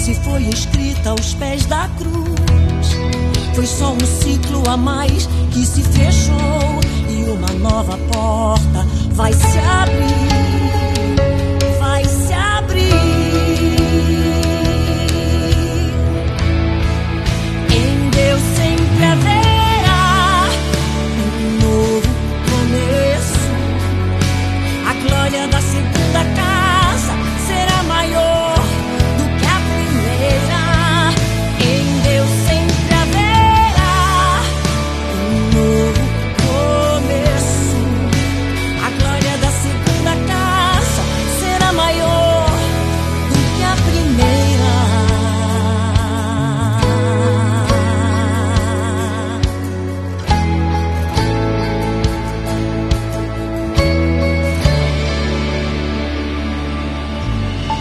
se foi escrita aos pés da cruz. Foi só um ciclo a mais que se fechou e uma nova porta vai se abrir.